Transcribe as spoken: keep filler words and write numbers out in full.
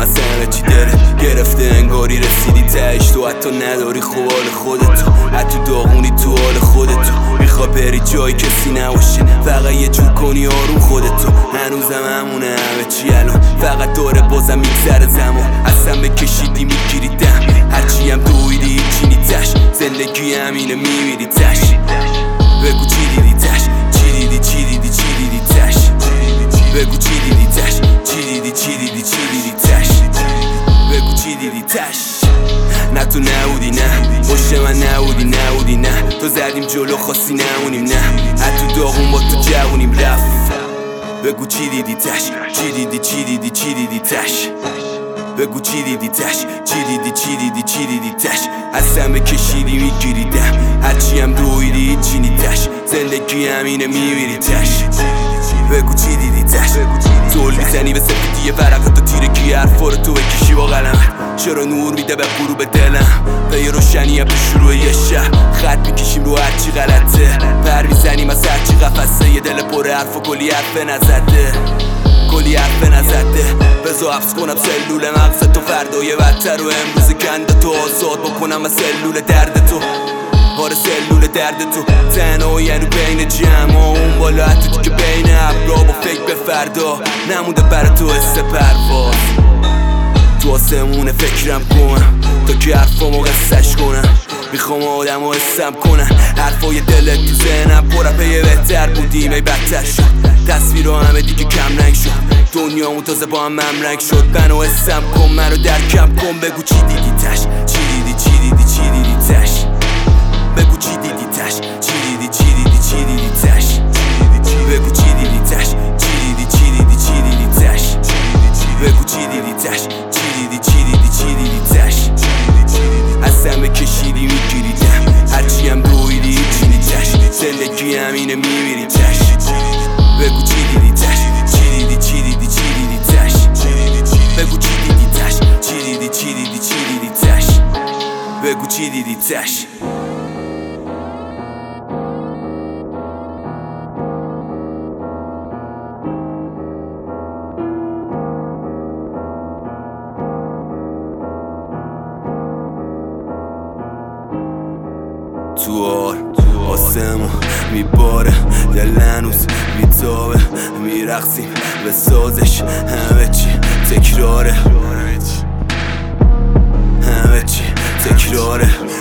واسه همه چی دلت گرفته انگاری رسیدی تهش. تو حتی نداری خوب حال خودتو، حتی داغونی تو حال خودتو. میخوا بری جای کسی نباشه، فقط یه جور کنی آروم خودتو. هنوزم همونه همه چی الان، فقط داره بازم میگذره زمان. اصلا بکشیدی میگیری دم، هرچی هم دویدی هیچی نیتش. زندگی همینه میمیری تش. بگو چی دیدی تش، چی دیدی چی دیدی چی دیدی تش. بگو چی دیدی تش، چی دیدی چی دیدی چی دیدی تش. بگو چی دیدی تش. نه تو نبودی نه، پشت من نبودی نبودی نه. تو زدیم جلو خواستی نمونیم نه، حتی داغون با تو جوونیم رفت. بگو چی دیدی تش، چی دیدی چی دیدی چی دیدی تش. بگو چی دیدی تش، چی دیدی چی دیدی چی دیدی تش. از همه کشیدی میگیری دم، هرچی هم دویدی هیچی نیتش. زندگی همینه میمیری تش. بگو چی دیدی تش. زول میزنی به سفیدی ورقت و تیرگی حرفا رو تو بکشی با قلمت. چرا نور میده به غروب دلم، به یه روشنیه به شروع یه شهر. خط میکشیم رو هرچی غلطه، پر میزنیم از هرچی قفصه. یه دل پر حرف و کلی حرف نزده، کلی حرف نزده. بذار حبس کنم سلول مغزت تو، فردای بدتر و امروز کنده تو. آزاد بکنم از سلول درد تو، آره سلول درد تو. تنها یعنی بین جمع اون بالا، حتی تو که بین ابرا با فکر به فردا. نمونده برای تو حس پرواز، تو آسمون فکرم کنم تا که حرفامو قصه‌اش کنم. میخوام آدم ها حسم کنن، حرفای دلت تو ذهنم پر پی بهتر بودیم ای بدتر شد. تصویرها همه دیگه کم رنگ شد، دنیامون تازه با هم ممرنگ شد. منو حسم کن، منو درکم کن. بگو چی دیدی تش، چی دیدی چی دیدی چی دیدی تش. بگو چی دیدی تش، چی دیدی چی دیدی چی دیدی تش. بگو چی دیدی تش، چی دیدی چی دیدی چی دیدی تش. بگو چی دیدی تش، چی دیدی چی دیدی چی دیدی تش. از همه کشیدی میگیری دم، هرچی هم دویدی هیچی نیتش. زندگی همینه میمیری تش. بگو چی دیدی تش، چی دیدی چی دیدی چی دیدی تش. بگو چی دیدی تش، چی دیدی چی دیدی چی دیدی تش. بگو چی دیدی تش. تو آر آسمون میباره، دل هنوز بیتابه. میرقصیم به سازش، همه چی تکراره، همه چی تکراره.